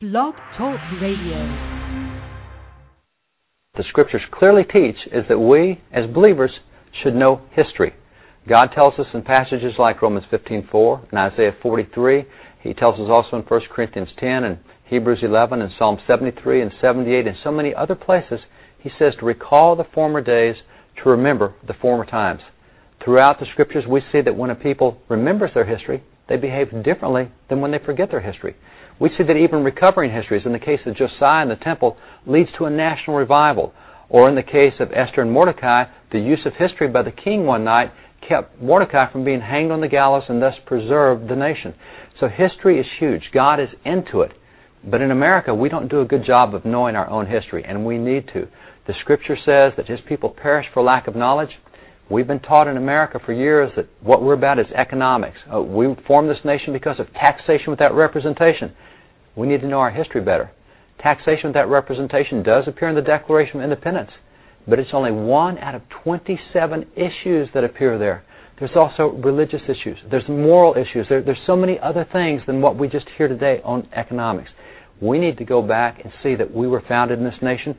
Blog Talk Radio. The Scriptures clearly teach is that we, as believers, should know history. God tells us in passages like Romans 15:4 and Isaiah 43. He tells us also in 1 Corinthians 10 and Hebrews 11 and Psalm 73 and 78 and so many other places. He says to recall the former days, to remember the former times. Throughout the Scriptures, we see that when a people remembers their history, they behave differently than when they forget their history. We see that even recovering histories, in the case of Josiah and the temple, leads to a national revival. Or in the case of Esther and Mordecai, the use of history by the king one night kept Mordecai from being hanged on the gallows and thus preserved the nation. So history is huge. God is into it. But in America, we don't do a good job of knowing our own history, and we need to. The Scripture says that His people perish for lack of knowledge. We've been taught in America for years that what we're about is economics. We formed this nation because of taxation without representation. We need to know our history better. Taxation without representation does appear in the Declaration of Independence, but it's only one out of 27 issues that appear there. There's also religious issues. There's moral issues. There's so many other things than what we just hear today on economics. We need to go back and see that we were founded in this nation.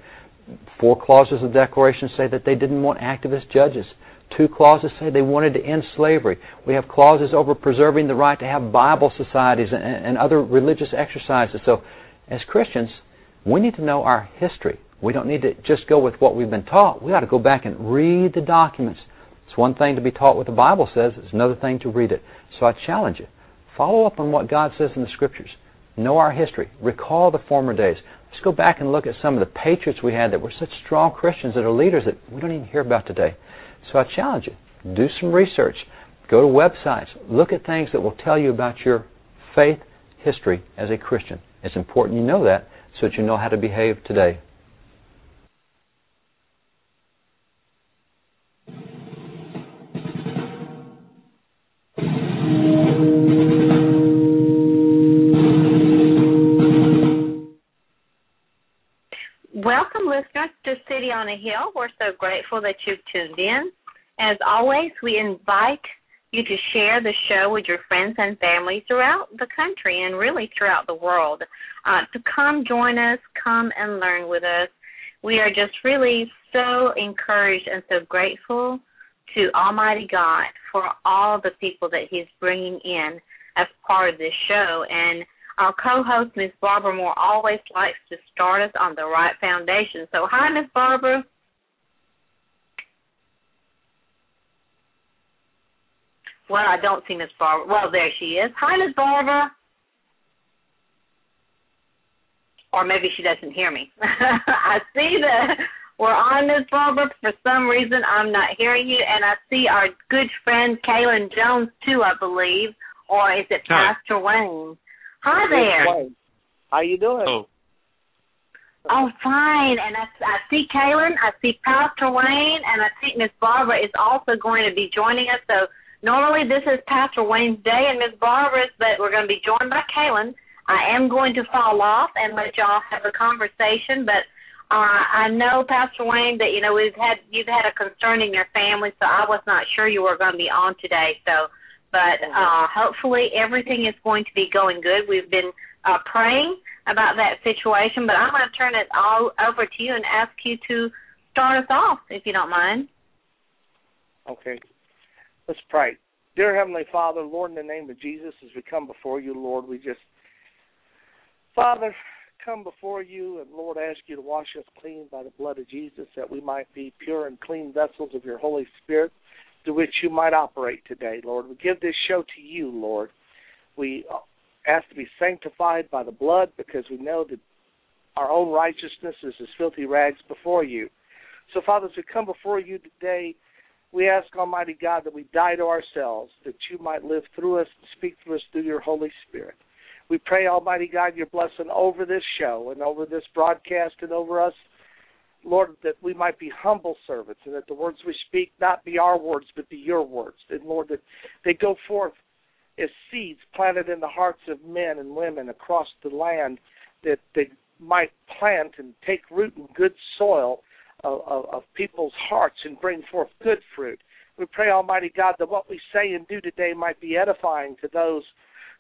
4 clauses of the Declaration say that they didn't want activist judges. 2 clauses say they wanted to end slavery. We have clauses over preserving the right to have Bible societies and other religious exercises. So, as Christians, we need to know our history. We don't need to just go with what we've been taught. We ought to go back and read the documents. It's one thing to be taught what the Bible says. It's another thing to read it. So I challenge you. Follow up on what God says in the Scriptures. Know our history. Recall the former days. Let's go back and look at some of the patriots we had that were such strong Christians that are leaders that we don't even hear about today. So I challenge you. Do some research. Go to websites. Look at things that will tell you about your faith history as a Christian. It's important you know that so that you know how to behave today. Welcome, listeners, to City on a Hill. We're so grateful that you've tuned in. As always, we invite you to share the show with your friends and family throughout the country and really throughout the world. To come join us, come and learn with us. We are just really so encouraged and so grateful to Almighty God for all the people that He's bringing in as part of this show. And our co-host, Ms. Barbara Moore, always likes to start us on the right foundation. So, hi, Ms. Barbara. Well, I don't see Ms. Barbara. Well, there she is. Hi, Ms. Barbara. Or maybe she doesn't hear me. I see that we're on, Ms. Barbara. For some reason, I'm not hearing you. And I see our good friend, Kaylin Jones, too, I believe. Or is it Pastor Wayne? Hi there. How you doing? Oh, fine. And I see Kaylin, I see Pastor Wayne, and I think Miss Barbara is also going to be joining us. So normally this is Pastor Wayne's day and Miss Barbara's, but we're going to be joined by Kaylin. I am going to fall off and let y'all have a conversation, but I know, Pastor Wayne, that you've had a concern in your family, so I was not sure you were going to be on today. But hopefully everything is going to be going good. We've been praying about that situation, but I'm going to turn it all over to you and ask you to start us off, if you don't mind. Okay. Let's pray. Dear Heavenly Father, Lord, in the name of Jesus, as we come before you, Lord, Father, come before you and, Lord, ask you to wash us clean by the blood of Jesus, that we might be pure and clean vessels of your Holy Spirit, to which you might operate today, Lord. We give this show to you, Lord. We ask to be sanctified by the blood because we know that our own righteousness is as filthy rags before you. So, Father, as we come before you today, we ask, Almighty God, that we die to ourselves, that you might live through us and speak through us through your Holy Spirit. We pray, Almighty God, your blessing over this show and over this broadcast and over us, Lord, that we might be humble servants and that the words we speak not be our words but be your words. And, Lord, that they go forth as seeds planted in the hearts of men and women across the land, that they might plant and take root in good soil of people's hearts and bring forth good fruit. We pray, Almighty God, that what we say and do today might be edifying to those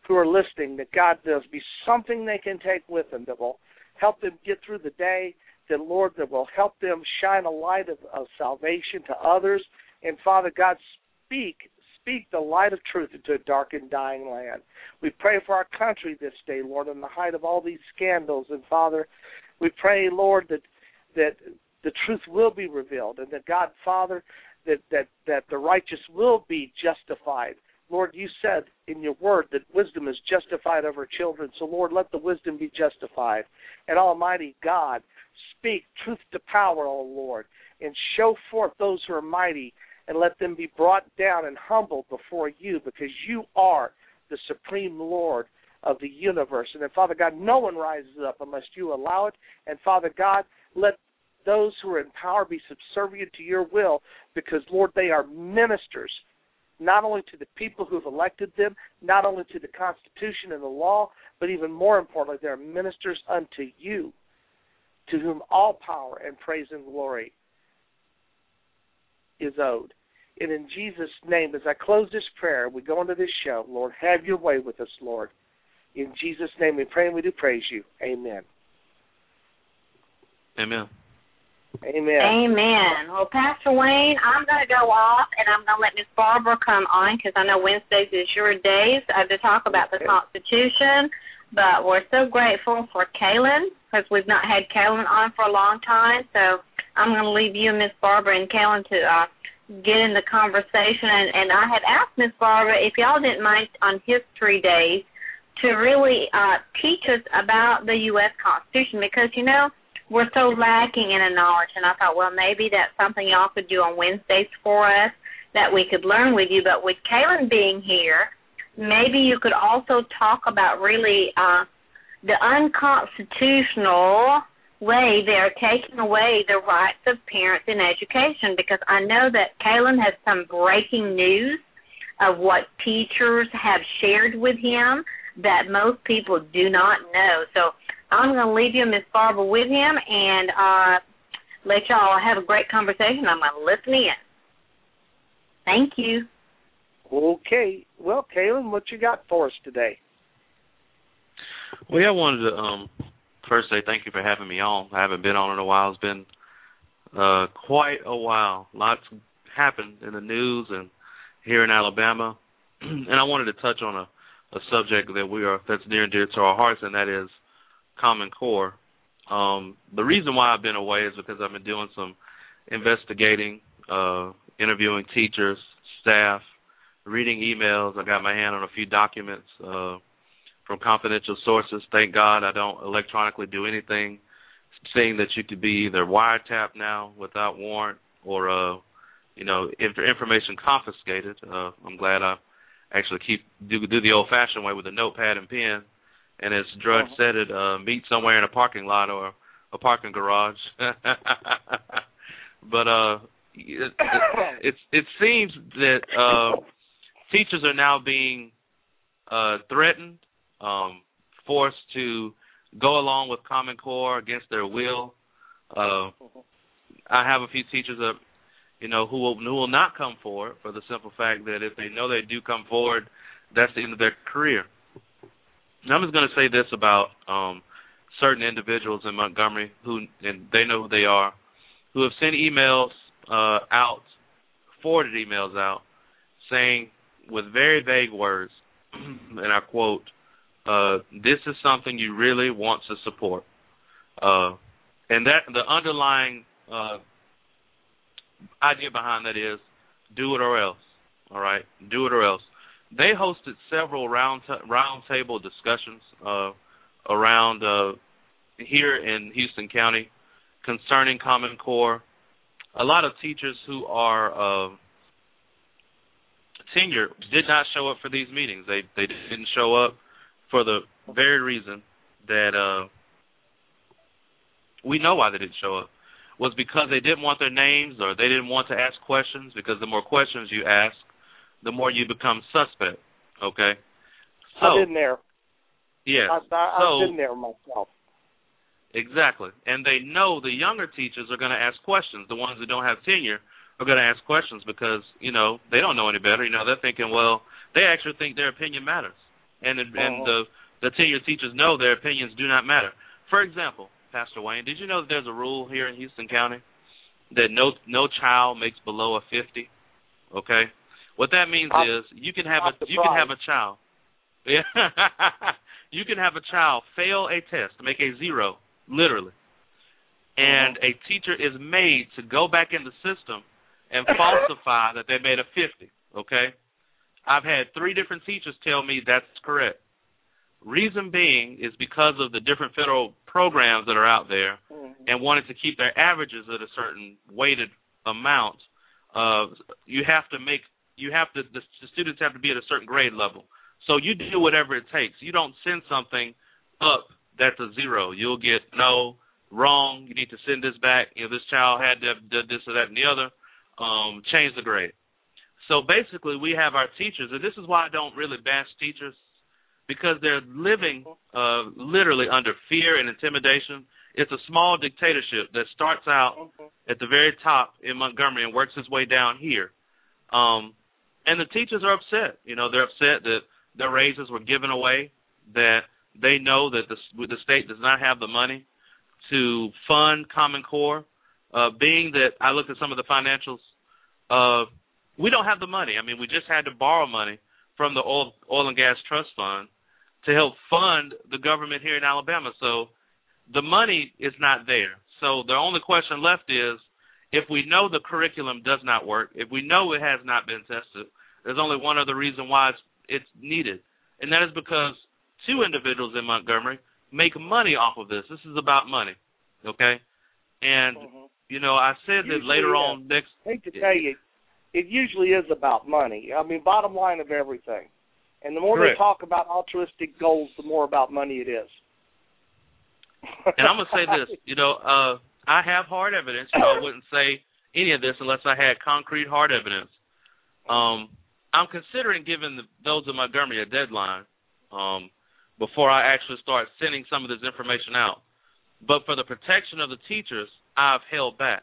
who are listening, that God, there'll be something they can take with them that will help them get through the day, that, Lord, that will help them shine a light of salvation to others. And, Father God, speak the light of truth into a dark and dying land. We pray for our country this day, Lord, in the height of all these scandals. And, Father, we pray, Lord, that the truth will be revealed, and that, God, Father, that the righteous will be justified. Lord, you said in your word that wisdom is justified over children. So, Lord, let the wisdom be justified. And Almighty God, speak truth to power, O Lord, and show forth those who are mighty, and let them be brought down and humbled before you, because you are the supreme Lord of the universe. And then, Father God, no one rises up unless you allow it. And, Father God, let those who are in power be subservient to your will, because, Lord, they are ministers, not only to the people who have elected them, not only to the Constitution and the law, but even more importantly, they are ministers unto you, to whom all power and praise and glory is owed. And in Jesus' name, as I close this prayer, we go into this show, Lord, have your way with us, Lord. In Jesus' name we pray and we do praise you. Amen. Amen. Amen. Amen. Well, Pastor Wayne, I'm going to go off, and I'm going to let Miss Barbara come on, because I know Wednesdays is your days to talk about the Constitution. But we're so grateful for Kaylin, because we've not had Kaylin on for a long time. So I'm going to leave you, Miss Barbara, and Kaylin to get in the conversation. And I had asked Miss Barbara if y'all didn't mind on History Days to really teach us about the U.S. Constitution, because, you know, we're so lacking in a knowledge. And I thought, well, maybe that's something y'all could do on Wednesdays for us that we could learn with you. But with Kaylin being here, maybe you could also talk about really the unconstitutional way they're taking away the rights of parents in education, because I know that Kaylin has some breaking news of what teachers have shared with him that most people do not know. So I'm going to leave you, Miss Barbara, with him, and let y'all have a great conversation. I'm going to listen in. Thank you. Okay. Well, Kaylin, what you got for us today? Well, yeah, I wanted to first say thank you for having me on. I haven't been on in a while. It's been quite a while. Lots happened in the news and here in Alabama. And I wanted to touch on a subject that's near and dear to our hearts, and that is Common Core. The reason why I've been away is because I've been doing some investigating, interviewing teachers, staff, reading emails. I got my hand on a few documents from confidential sources. Thank God I don't electronically do anything, saying that you could be either wiretapped now without warrant or, information confiscated. I'm glad I actually do the old-fashioned way with a notepad and pen. And as Drudge said it, meet somewhere in a parking lot or a parking garage. But it seems that teachers are now being threatened, forced to go along with Common Core against their will. I have a few teachers that, who will not come forward for the simple fact that if they know they do come forward, that's the end of their career. And I'm just going to say this about certain individuals in Montgomery and they know who they are, who have sent emails forwarded emails out, saying with very vague words, and I quote, this is something you really want to support. And that the underlying idea behind that is do it or else, all right? Do it or else. They hosted several round table discussions around here in Houston County concerning Common Core. A lot of teachers who are tenured did not show up for these meetings. They didn't show up for the very reason that we know why they didn't show up, was because they didn't want their names or they didn't want to ask questions, because the more questions you ask, the more you become suspect, okay? So, I've been there. Yes. I've been there myself. Exactly. And they know the younger teachers are going to ask questions. The ones that don't have tenure are going to ask questions because, they don't know any better. They're thinking, well, they actually think their opinion matters. and the tenured teachers know their opinions do not matter. For example, Pastor Wayne, did you know that there's a rule here in Houston County that no child makes below a 50? Okay, what that means is you can have a child. Yeah, you can have a child fail a test, make a 0, literally, and a teacher is made to go back in the system and falsify that they made a 50. Okay, I've had 3 different teachers tell me that's correct. Reason being is because of the different federal programs that are out there, and wanted to keep their averages at a certain weighted amount. The students have to be at a certain grade level. So you do whatever it takes. You don't send something up that's a 0. You'll get no, wrong. You need to send this back. This child had did this or that and the other. Change the grade. So basically, we have our teachers, and this is why I don't really bash teachers, because they're living literally under fear and intimidation. It's a small dictatorship that starts out at the very top in Montgomery and works its way down here. And the teachers are upset. They're upset that their raises were given away, that they know that the state does not have the money to fund Common Core. Being that I looked at some of the financials, we don't have the money. I mean, we just had to borrow money from the Oil and Gas Trust Fund to help fund the government here in Alabama. So the money is not there. So the only question left is, if we know the curriculum does not work, if we know it has not been tested, there's only one other reason why it's needed, and that is because 2 individuals in Montgomery make money off of this. This is about money, okay? And, I said that later on next... I hate to tell you, it usually is about money. I mean, bottom line of everything. And the more Correct. they talk about altruistic goals, the more about money it is. And I'm going to say this, I have hard evidence. I wouldn't say any of this unless I had concrete hard evidence. I'm considering giving those in Montgomery a deadline before I actually start sending some of this information out. But for the protection of the teachers, I've held back.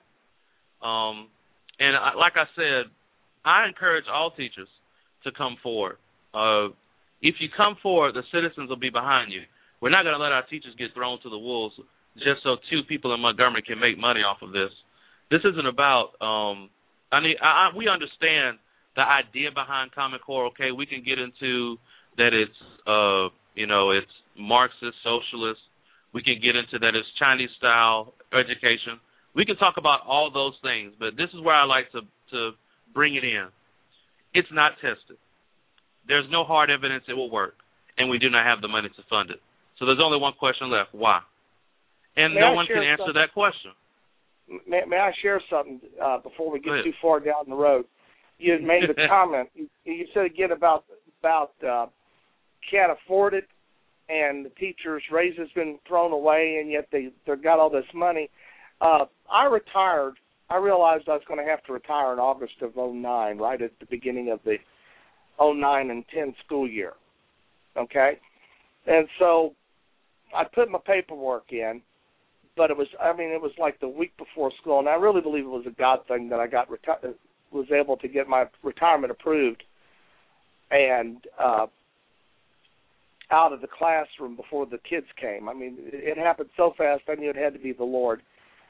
Like I said, I encourage all teachers to come forward. If you come forward, the citizens will be behind you. We're not going to let our teachers get thrown to the wolves just so 2 people in Montgomery can make money off of this. This isn't about we understand the idea behind Common Core. Okay, we can get into that it's it's Marxist, socialist. We can get into that it's Chinese style education. We can talk about all those things, but this is where I like to bring it in. It's not tested. There's no hard evidence it will work, and we do not have the money to fund it. So there's only one question left: why? And no one can answer that question. May I share something before we get too far down the road? You had made a comment. You said again about can't afford it, and the teachers' raises been thrown away, and yet they've got all this money. I retired. I realized I was going to have to retire in August of 2009, right at the beginning of the 2009 and 10 school year. Okay, and so I put my paperwork in, but it was like the week before school, and I really believe it was a God thing that I was able to get my retirement approved and out of the classroom before the kids came. I mean, it happened so fast, I knew it had to be the Lord.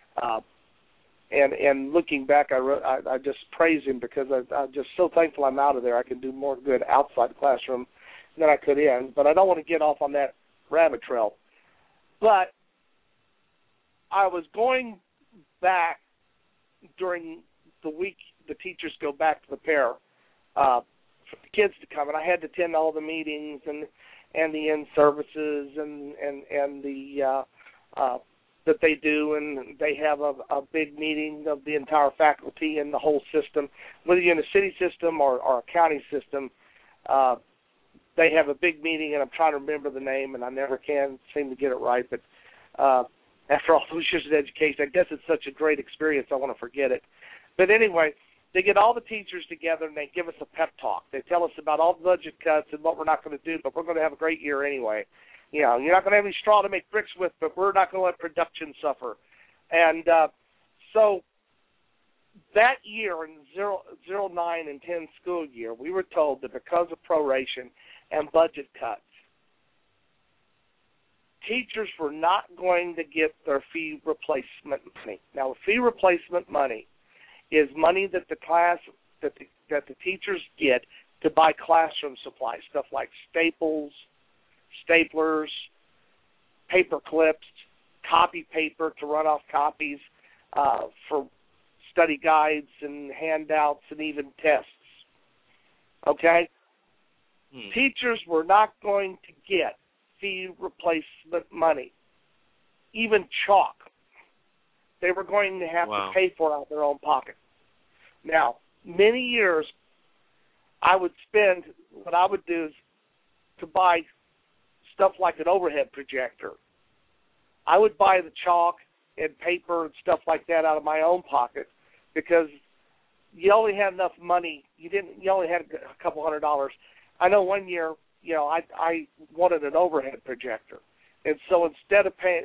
And looking back, I just praise Him because I'm just so thankful I'm out of there. I can do more good outside the classroom than I could in. But I don't want to get off on that rabbit trail. But I was going back during the week the teachers go back to the pair for the kids to come, and I had to attend all the meetings and the in-services and the that they do, and they have a big meeting of the entire faculty and the whole system. Whether you're in a city system or a county system, they have a big meeting, and I'm trying to remember the name, and I never can seem to get it right. But after all those years of education, I guess it's such a great experience, I want to forget it. But anyway, they get all the teachers together, and they give us a pep talk. They tell us about all the budget cuts and what we're not going to do, but we're going to have a great year anyway. You know, you're not going to have any straw to make bricks with, but we're not going to let production suffer. And so that year, in 09 and 10 school year, we were told that because of proration and budget cuts, teachers were not going to get their fee replacement money. Now, fee replacement money is money that the teachers get to buy classroom supplies, stuff like staples, staplers, paper clips, copy paper to run off copies for study guides and handouts and even tests. Okay? Teachers were not going to get fee replacement money, even chalk. They were going to have to pay for it out of their own pocket. Now, many years I would spend, what I would do is to buy stuff like an overhead projector. I would buy the chalk and paper and stuff like that out of my own pocket because you only had enough money. You only had a couple $100. I know one year, I wanted an overhead projector, and so instead of paying,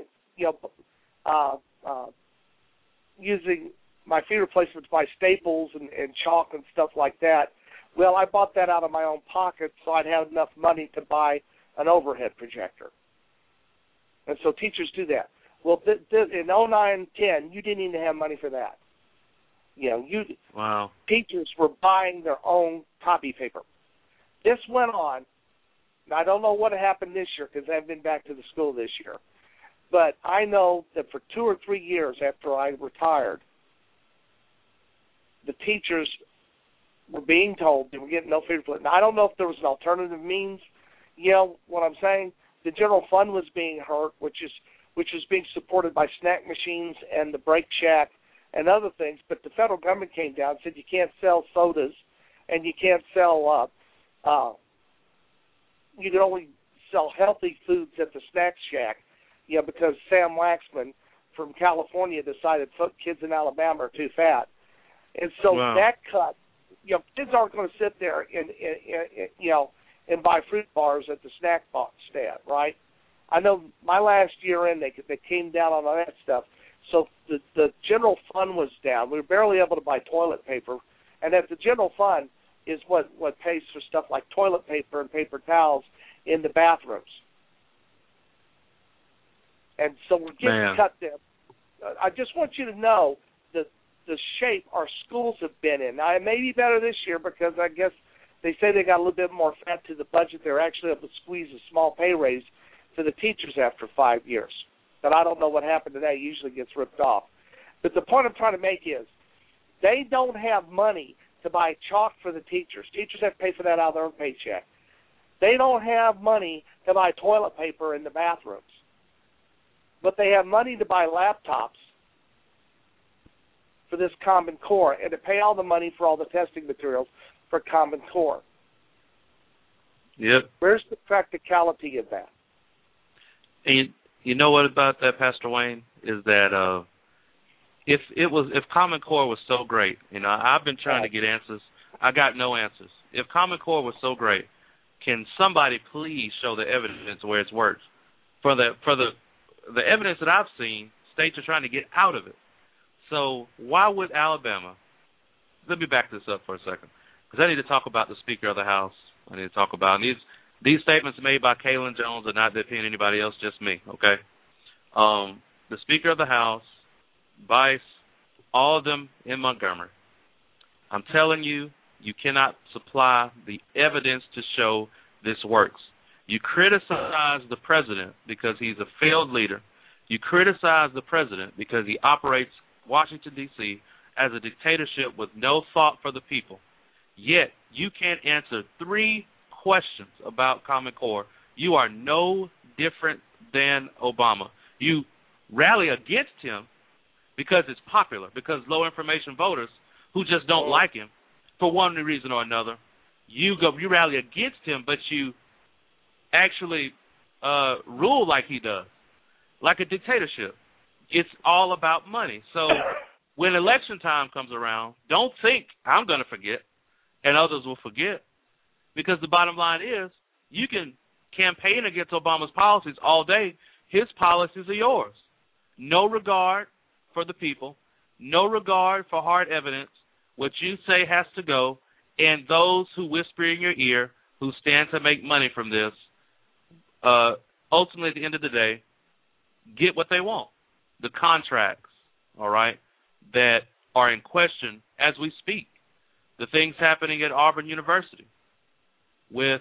using my fee replacement to buy staples and chalk and stuff like that, well, I bought that out of my own pocket so I'd have enough money to buy an overhead projector. And so teachers do that. Well, in 09, 10, you didn't even have money for that. Teachers were buying their own copy paper. This went on. Now, I don't know what happened this year because I haven't been back to the school this year. But I know that for 2 or 3 years after I retired, the teachers were being told they were getting no fee replacement. Now, I don't know if there was an alternative means. You know what I'm saying? The general fund was being hurt, which was being supported by snack machines and the Break Shack and other things. But the federal government came down and said you can't sell sodas and you can't sell you can only sell healthy foods at the Snack Shack, because Sam Waxman from California decided kids in Alabama are too fat. And so that cut, kids aren't going to sit there and buy fruit bars at the snack box stand, right? I know my last year in, they came down on all that stuff. So the general fund was down. We were barely able to buy toilet paper. And at the general fund is what pays for stuff like toilet paper and paper towels in the bathrooms. And so we're getting cut there. I just want you to know that the shape our schools have been in. Now, it may be better this year because I guess they say they got a little bit more fat to the budget. They're actually able to squeeze a small pay raise to the teachers after 5 years. But I don't know what happened today. It usually gets ripped off. But the point I'm trying to make is they don't have money to buy chalk for the teachers. Teachers have to pay for that out of their own paycheck. They don't have money to buy toilet paper in the bathrooms. But they have money to buy laptops for this Common Core and to pay all the money for all the testing materials for Common Core. Yep. Where's the practicality of that? And you know what about that, Pastor Wayne, is that if Common Core was so great, I've been trying to get answers. I got no answers. If Common Core was so great, can somebody please show the evidence where it's worked? For the evidence that I've seen, states are trying to get out of it. So why would Alabama? Let me back this up for a second, because I need to talk about the Speaker of the House. I need to talk about these statements made by Kaylin Jones are not that opinion anybody else, just me. Okay, the Speaker of the House, Vice, all of them in Montgomery. I'm telling you, you cannot supply the evidence to show this works. You criticize the president because he's a failed leader. You criticize the president because he operates Washington, D.C. as a dictatorship with no thought for the people. Yet, you can't answer 3 questions about Common Core. You are no different than Obama. You rally against him because it's popular, because low-information voters who just don't like him for one reason or another, you rally against him, but you actually rule like he does, like a dictatorship. It's all about money. So when election time comes around, don't think I'm going to forget and others will forget, because the bottom line is you can campaign against Obama's policies all day. His policies are yours. No regard for the people, no regard for hard evidence. What you say has to go, and those who whisper in your ear, who stand to make money from this, ultimately at the end of the day, get what they want. The contracts, all right, that are in question as we speak. The things happening at Auburn University with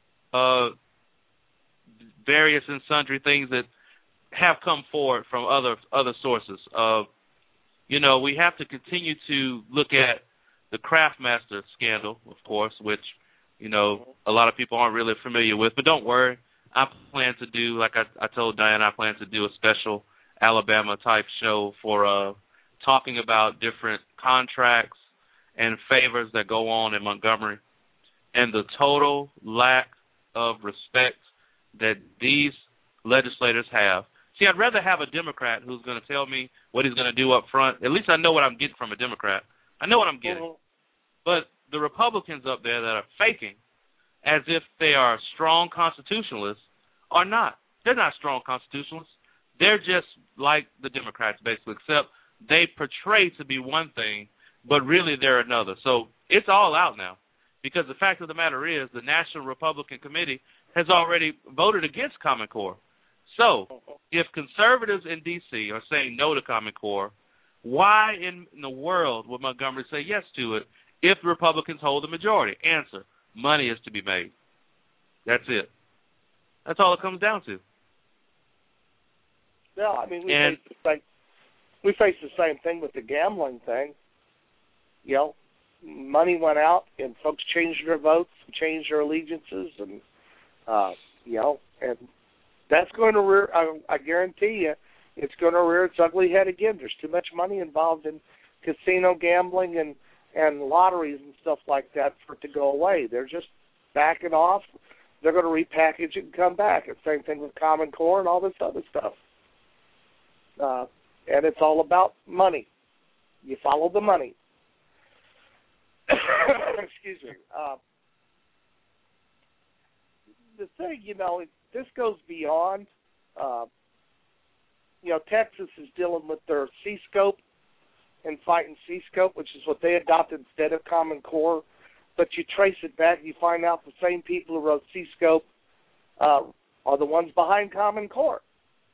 various and sundry things that have come forward from other sources. We have to continue to look at the Craftmaster scandal, of course, which, a lot of people aren't really familiar with. But don't worry. I plan to do, like I told Diana, I plan to do a special Alabama-type show for talking about different contracts and favors that go on in Montgomery and the total lack of respect that these legislators have. See, I'd rather have a Democrat who's going to tell me what he's going to do up front. At least I know what I'm getting from a Democrat. I know what I'm getting. But the Republicans up there that are faking as if they are strong constitutionalists are not. They're not strong constitutionalists. They're just like the Democrats, basically, except they portray to be one thing, but really they're another. So it's all out now, because the fact of the matter is the National Republican Committee has already voted against Common Core. So if conservatives in D.C. are saying no to Common Core, why in the world would Montgomery say yes to it if the Republicans hold the majority? Answer: money is to be made. That's it. That's all it comes down to. Yeah, I mean, we face the same thing with the gambling thing. Money went out, and folks changed their votes, changed their allegiances, and and that's going to rear. I guarantee you, it's going to rear its ugly head again. There's too much money involved in casino gambling and lotteries and stuff like that for it to go away. They're just backing off. They're going to repackage it and come back. And same thing with Common Core and all this other stuff. And it's all about money. You follow the money. Excuse me. The thing, this goes beyond. Texas is dealing with their C-scope and fighting C-scope, which is what they adopted instead of Common Core. But you trace it back, you find out the same people who wrote C-scope are the ones behind Common Core.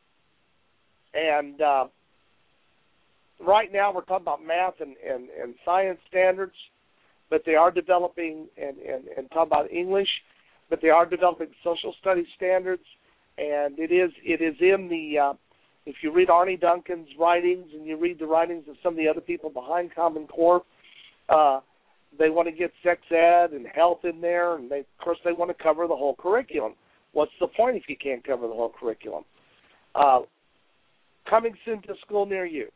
And right now we're talking about math and science standards, but they are developing, and talking about English, but they are developing social studies standards. And it is in the, if you read Arnie Duncan's writings and you read the writings of some of the other people behind Common Core, they want to get sex ed and health in there, and of course they want to cover the whole curriculum. What's the point if you can't cover the whole curriculum? Coming soon to a school near you.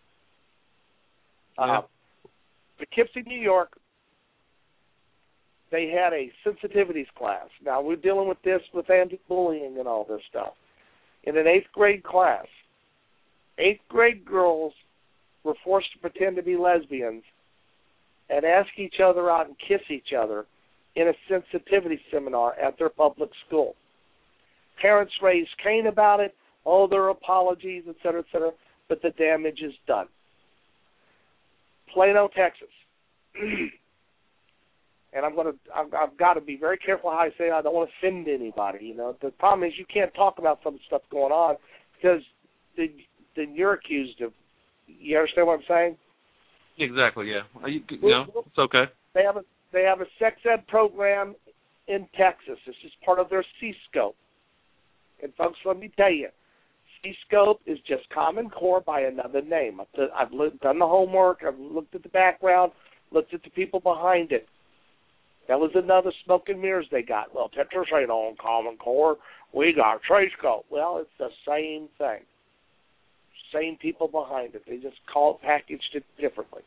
Poughkeepsie, New York, they had a sensitivities class. Now, we're dealing with this with anti-bullying and all this stuff. In an 8th grade class, 8th grade girls were forced to pretend to be lesbians and ask each other out and kiss each other in a sensitivity seminar at their public school. Parents raised Cain about it. Oh, their apologies, et cetera, but the damage is done. Plano, Texas. And I've got to be very careful how I say it. I don't want to offend anybody. The problem is you can't talk about some stuff going on because then you're accused of. You understand what I'm saying? Exactly. Yeah. It's okay. They have a sex ed program in Texas. This is part of their C-scope. And folks, let me tell you, C-scope is just Common Core by another name. I've done the homework. I've looked at the background, looked at the people behind it. That was another smoke and mirrors they got. Well, Texas ain't on Common Core. We got Tradescope. Well, it's the same thing. Same people behind it. They just packaged it differently.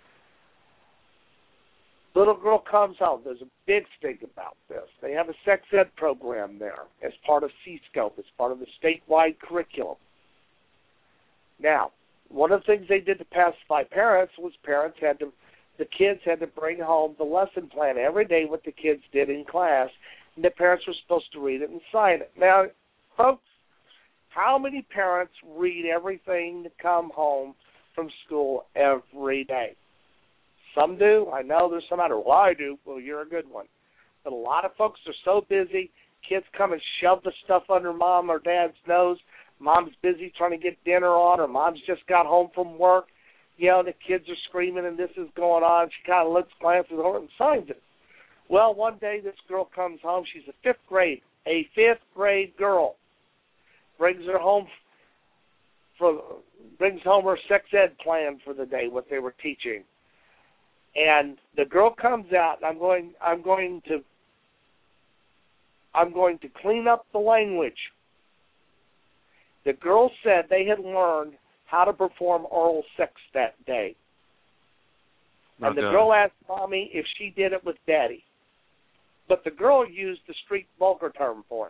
Little girl comes home. There's a big thing about this. They have a sex ed program there as part of C-scope, as part of the statewide curriculum. Now, one of the things they did to pacify parents was the kids had to bring home the lesson plan every day, what the kids did in class, and the parents were supposed to read it and sign it. Now, folks, how many parents read everything that come home from school every day? Some do. I know there's some out there. Well, I do. Well, you're a good one. But a lot of folks are so busy, kids come and shove the stuff under mom or dad's nose. Mom's busy trying to get dinner on, or Mom's just got home from work. You know, the kids are screaming and this is going on. She kind of looks, glances over and signs it. Well, one day this girl comes home. She's a fifth grade girl. Brings home her sex ed plan for the day, what they were teaching. And the girl comes out, and I'm going to clean up the language. The girl said they had learned how to perform oral sex that day. And the girl asked Mommy if she did it with Daddy. But the girl used the street vulgar term for it.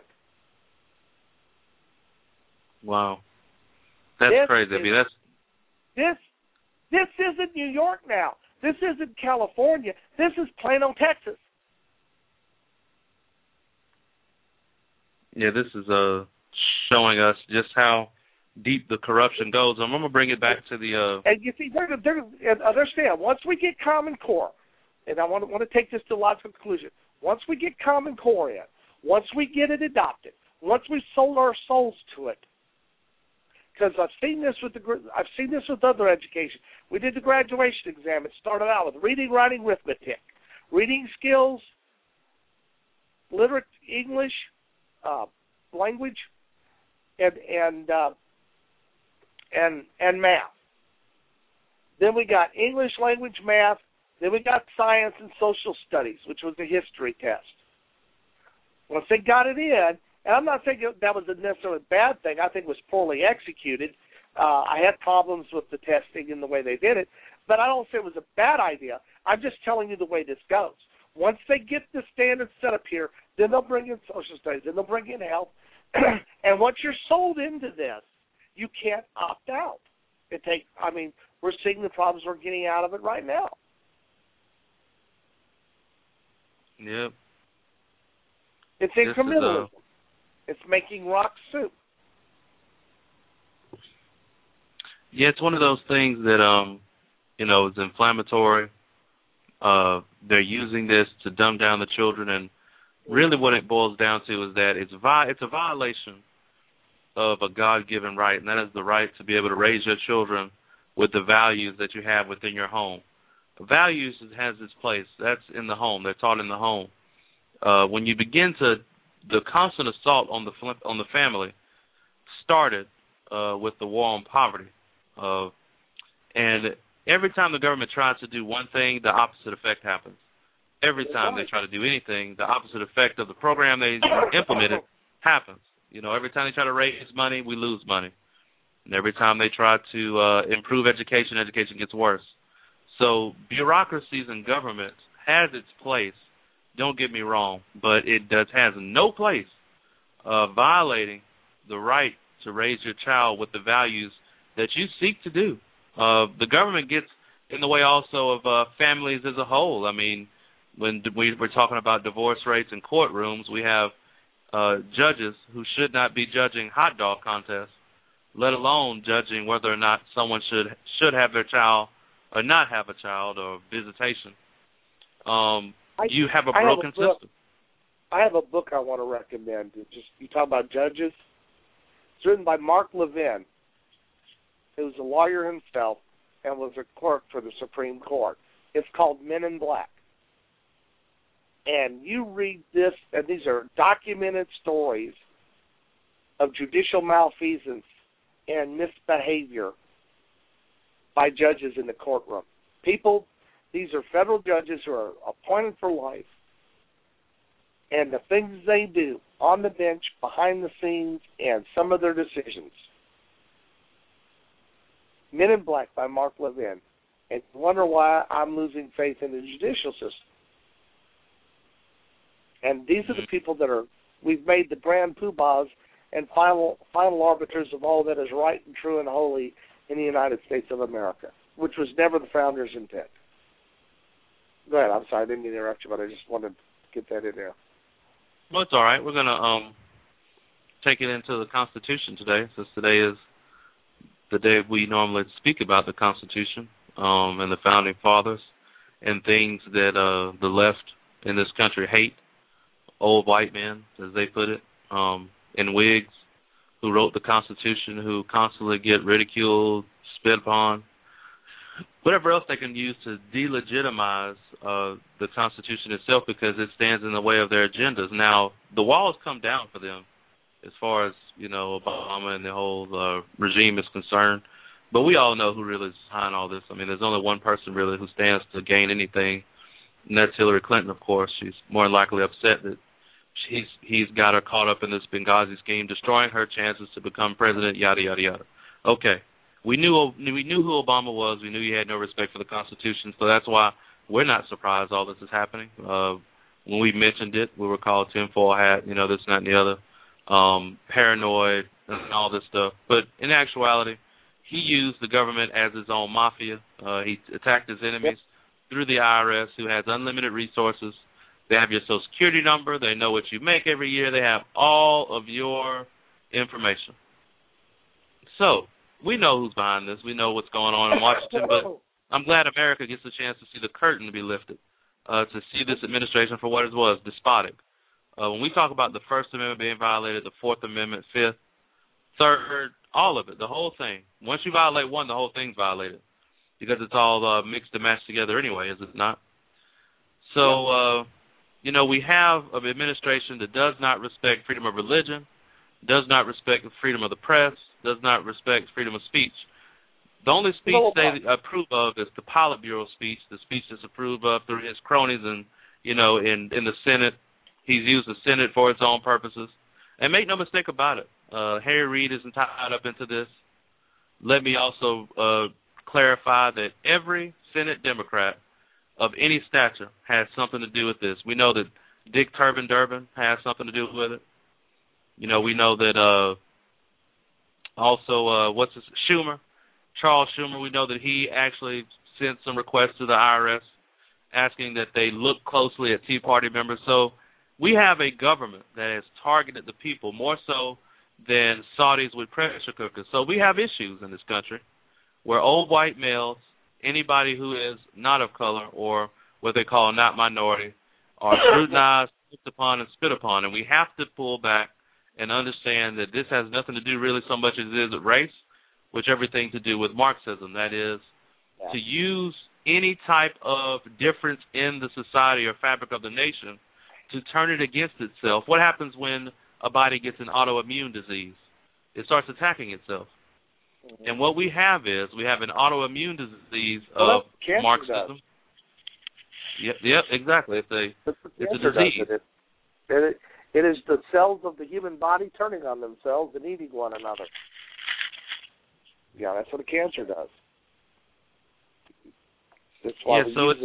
Wow. That's crazy. I mean, this isn't New York now. This isn't California. This is Plano, Texas. Yeah, this is showing us just how deep the corruption goes. I'm going to bring it back to the... And you see, understand, once we get Common Core, and I want to take this to a logical conclusion, once we get Common Core in, once we get it adopted, once we sold our souls to it, because I've seen this with other education. We did the graduation exam. It started out with reading, writing, arithmetic, reading skills, literate English, language, and math. Then we got English, language, math. Then we got science and social studies, which was a history test. Once they got it in, and I'm not saying that was a necessarily bad thing. I think it was poorly executed. I had problems with the testing and the way they did it, but I don't say it was a bad idea. I'm just telling you the way this goes. Once they get the standards set up here, then they'll bring in social studies, then they'll bring in health. And once you're sold into this, you can't opt out. We're seeing the problems we're getting out of it right now. Yep. It's incrementalism. It's making rock soup. Yeah, it's one of those things that, is inflammatory. They're using this to dumb down the children, and really what it boils down to is that it's a violation of a God-given right, and that is the right to be able to raise your children with the values that you have within your home. Values has its place. That's in the home. They're taught in the home. When you begin the constant assault on the family started with the war on poverty. And every time the government tries to do one thing, the opposite effect happens. Every time they try to do anything, the opposite effect of the program they implemented happens. Every time they try to raise money, we lose money. And every time they try to improve education, education gets worse. So bureaucracies in government has its place, don't get me wrong, but it has no place violating the right to raise your child with the values that you seek to do. The government gets in the way also of families as a whole. I mean, when we're talking about divorce rates in courtrooms, we have judges who should not be judging hot dog contests, let alone judging whether or not someone should have their child or not have a child or visitation. You have a broken system. I have a book I want to recommend. You talk about judges. It's written by Mark Levin, who's a lawyer himself and was a clerk for the Supreme Court. It's called Men in Black. And you read this, and these are documented stories of judicial malfeasance and misbehavior by judges in the courtroom. These are federal judges who are appointed for life, and the things they do on the bench, behind the scenes, and some of their decisions. Men in Black by Mark Levin. And you wonder why I'm losing faith in the judicial system. And these are the people we've made the grand poobahs and final arbiters of all that is right and true and holy in the United States of America, which was never the founders' intent. Go ahead. I'm sorry, I didn't mean to interrupt you, but I just wanted to get that in there. Well, it's all right. We're going to take it into the Constitution today, since today is the day we normally speak about the Constitution and the Founding Fathers and things that the left in this country hate. Old white men, as they put it, in wigs, who wrote the Constitution, who constantly get ridiculed, spit upon, whatever else they can use to delegitimize the Constitution itself because it stands in the way of their agendas. Now, the walls come down for them as far as, Obama and the whole regime is concerned. But we all know who really is behind all this. I mean, there's only one person really who stands to gain anything, and that's Hillary Clinton, of course. She's more than likely upset that he's got her caught up in this Benghazi scheme, destroying her chances to become president, yada, yada, yada. Okay. We knew who Obama was. We knew he had no respect for the Constitution, so that's why we're not surprised all this is happening. When we mentioned it, we were called tinfoil hat, this, that, and the other, paranoid, and all this stuff. But in actuality, he used the government as his own mafia. He attacked his enemies through the IRS, who has unlimited resources. They have your Social Security number. They know what you make every year. They have all of your information. So we know who's behind this. We know what's going on in Washington, but I'm glad America gets a chance to see the curtain be lifted, to see this administration for what it was, despotic. When we talk about the First Amendment being violated, the Fourth Amendment, Fifth, Third, all of it, the whole thing. Once you violate one, the whole thing's violated because it's all mixed and matched together anyway, is it not? So, we have an administration that does not respect freedom of religion, does not respect the freedom of the press, does not respect freedom of speech. The only speech they approve of is the Politburo speech, the speech that's approved of through his cronies and, in the Senate. He's used the Senate for its own purposes. And make no mistake about it, Harry Reid isn't tied up into this. Let me also clarify that every Senate Democrat of any stature has something to do with this. We know that Dick Durbin has something to do with it. We know that Schumer, Charles Schumer, we know that he actually sent some requests to the IRS asking that they look closely at Tea Party members. So we have a government that has targeted the people more so than Saudis with pressure cookers. So we have issues in this country where old white males, anybody who is not of color or what they call not minority, are scrutinized, looked upon, and spit upon. And we have to pull back and understand that this has nothing to do really so much as it is with race, which everything to do with Marxism. That is, to use any type of difference in the society or fabric of the nation to turn it against itself. What happens when a body gets an autoimmune disease? It starts attacking itself. Mm-hmm. And what we have is we have an autoimmune disease of Marxism. Yep, exactly. It's a disease. It is the cells of the human body turning on themselves and eating one another. Yeah, that's what a cancer does. That's why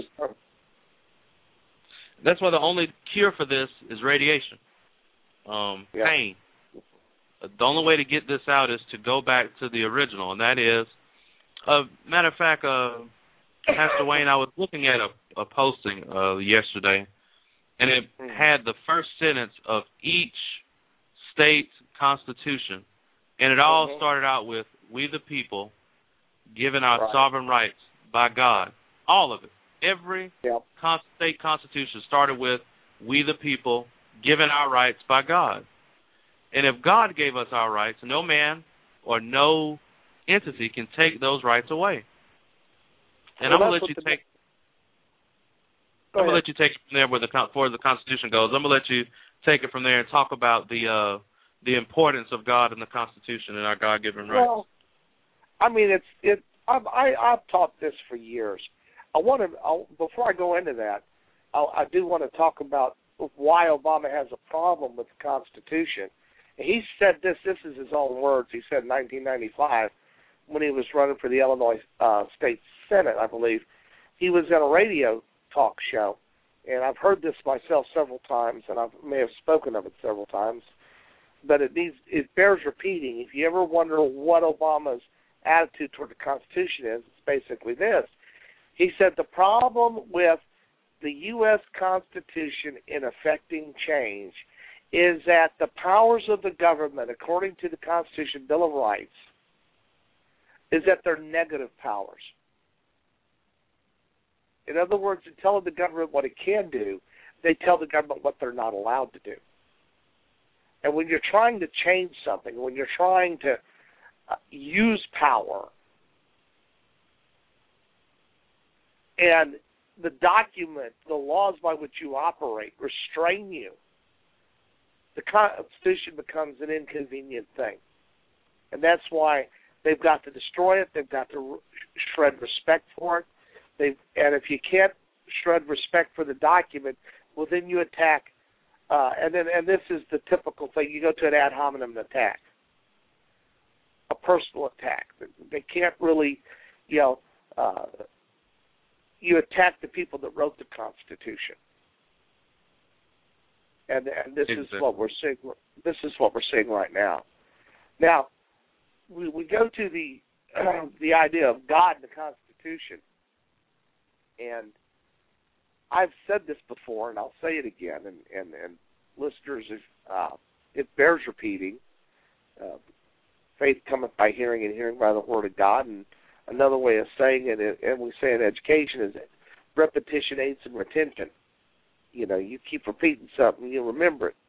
that's why the only cure for this is radiation. Pain. The only way to get this out is to go back to the original, and that is, matter of fact, Pastor Wayne, I was looking at a posting yesterday, and it had the first sentence of each state's constitution, and it all started out with, "We the people, given our sovereign rights by God." All of it. Every state constitution started with, "We the people, given our rights by God." And if God gave us our rights, no man or no entity can take those rights away. And I'm going to let you take it from there where the Constitution goes. I'm going to let you take it from there and talk about the importance of God and the Constitution and our God-given rights. Well, I mean, I've taught this for years. Before I go into that, I do want to talk about why Obama has a problem with the Constitution. He said this is his own words. He said in 1995 when he was running for the Illinois State Senate, I believe. He was at a radio talk show, and I've heard this myself several times, and I may have spoken of it several times, but it bears repeating. If you ever wonder what Obama's attitude toward the Constitution is, it's basically this. He said the problem with the U.S. Constitution in effecting change is that the powers of the government, according to the Constitution Bill of Rights, is that they're negative powers. In other words, in telling the government what it can do, they tell the government what they're not allowed to do. And when you're trying to change something, when you're trying to use power, and the document, the laws by which you operate restrain you, the Constitution becomes an inconvenient thing. And that's why they've got to destroy it. They've got to shred respect for it. And if you can't shred respect for the document, well, then you attack. And this is the typical thing. You go to an ad hominem attack, a personal attack. They can't really, you attack the people that wrote the Constitution. And this is what we're seeing. This is what we're seeing right now. Now, we go to the idea of God in the Constitution, and I've said this before, and I'll say it again, and listeners, it bears repeating. Faith cometh by hearing, and hearing by the Word of God. And another way of saying it, and we say in education, is that repetition aids in retention. You keep repeating something, you'll remember it.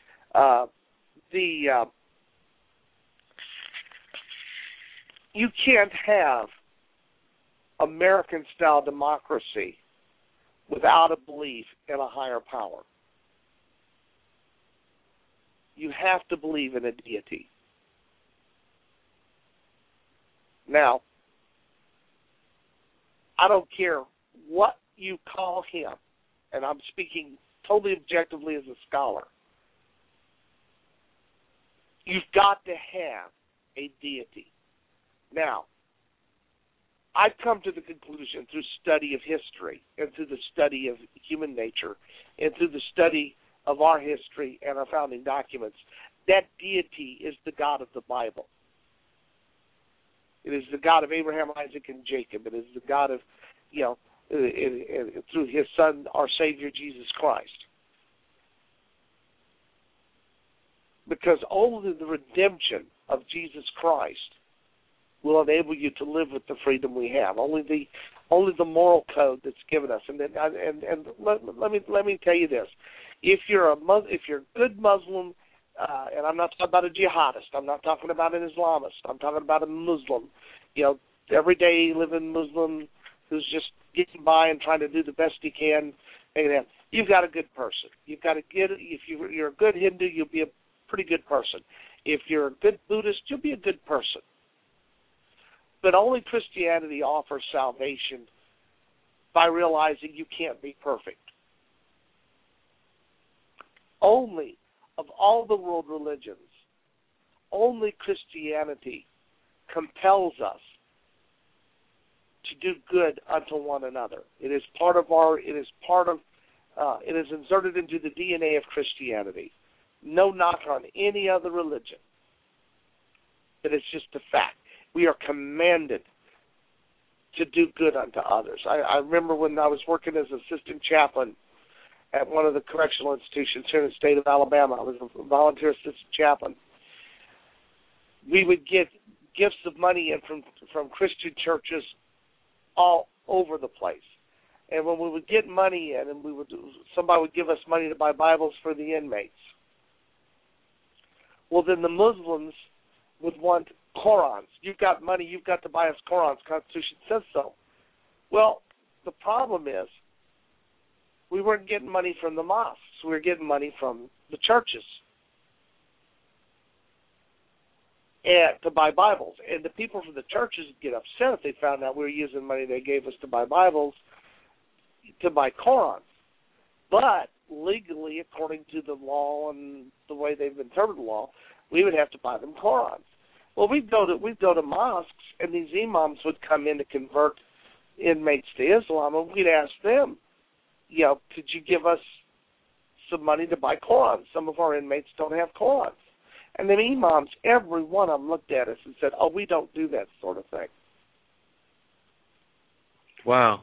You can't have American-style democracy without a belief in a higher power. You have to believe in a deity. Now, I don't care what you call him, and I'm speaking totally objectively as a scholar. You've got to have a deity. Now, I've come to the conclusion through study of history and through the study of human nature and through the study of our history and our founding documents, that deity is the God of the Bible. It is the God of Abraham, Isaac, and Jacob. It is the God of, through his Son, our Savior, Jesus Christ. Because only the redemption of Jesus Christ will enable you to live with the freedom we have. Only the moral code that's given us. And let me tell you this: if you're a good Muslim, and I'm not talking about a jihadist, I'm not talking about an Islamist, I'm talking about a Muslim, everyday living Muslim who's just getting by and trying to do the best he can. You've got a good person. You've got if you're a good Hindu, you'll be a pretty good person. If you're a good Buddhist, you'll be a good person. But only Christianity offers salvation by realizing you can't be perfect. Only of all the world religions, only Christianity compels us to do good unto one another. It is inserted into the DNA of Christianity. No knock on any other religion. But it's just a fact. We are commanded to do good unto others. I remember when I was working as assistant chaplain at one of the correctional institutions here in the state of Alabama. I was a volunteer assistant chaplain. We would get gifts of money in from Christian churches all over the place. And when we would get money in, and somebody would give us money to buy Bibles for the inmates. Well, then the Muslims would want Qurans. You've got money, you've got to buy us Qurans. Constitution says so. Well, the problem is we weren't getting money from the mosques. We were getting money from the churches and to buy Bibles. And the people from the churches would get upset if they found out we were using money they gave us to buy Bibles to buy Qurans. But legally, according to the law and the way they've interpreted the law, we would have to buy them Qurans. Well, we'd go to mosques, and these imams would come in to convert inmates to Islam, and we'd ask them, could you give us some money to buy Qurans? Some of our inmates don't have Qurans. And then imams, every one of them looked at us and said, oh, we don't do that sort of thing. Wow.